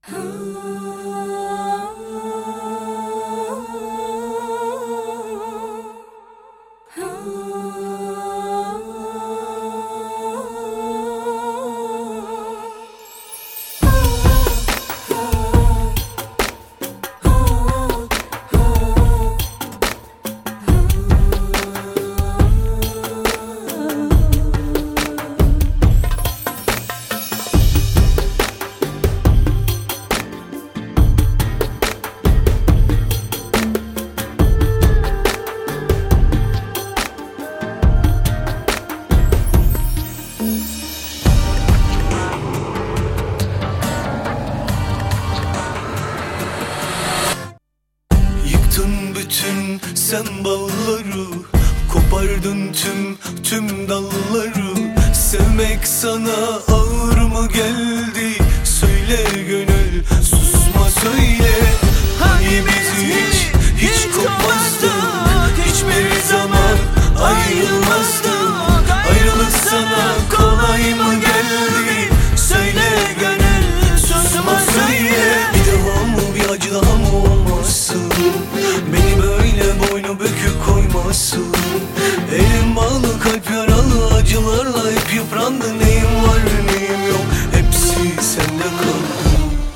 Sen balları kopardın tüm dalları. Sevmek sana ağır mı geldi? Söyle gönül, susma söyle. Hani biz hiç kopmazdık, hiçbir zaman ayrılmazdık. Ayrılık sana kolay mı geldi? Söyle gönül, susma söyle. Bir devam mı, bir acı daha mı olmasın? Beni böyle boynu bükük koymasın. Elim bağlı, kalp yaralı, acılarla hep yıprandı. Neyim var neyim yok, hepsi sende kaldı.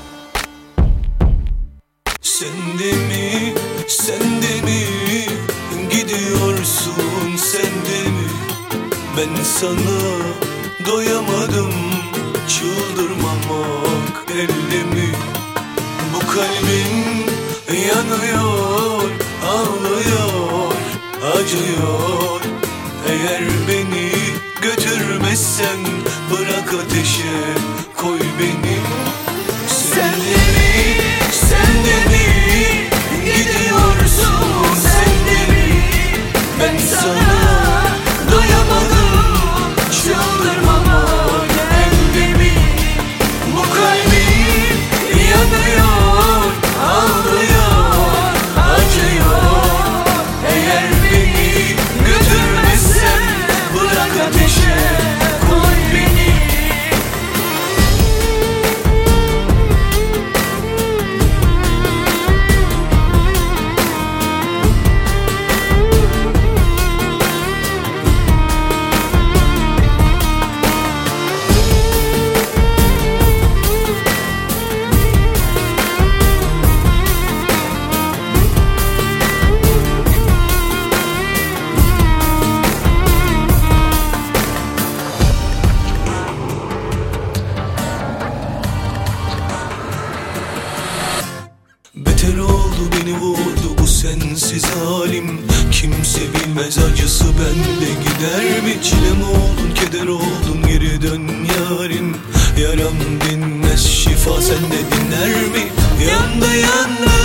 Sen de mi gidiyorsun, sen de mi? Ben sana doyamadım, çıldırmamak elde mi? Bu kalbim yanıyor, ağlıyor, acıyor. Eğer beni götürmezsen bırak ateşe koy beni. Sen de mi gidiyorsun, sen de mi? Ben sana doyamadım, çıldırmamak elde mi? Bu kalbim yanıyor, ağlıyor, acıyor. Eğer beni götürmezsen bırak ateşe koy beni. Beter oldu, beni vurdu bu sensiz halim. Kimse bilmez acısı bende gider mi? Çilem oldun, keder oldun, geri dön yarim. Yaram dinmez, şifa sende dinler mi? Yandı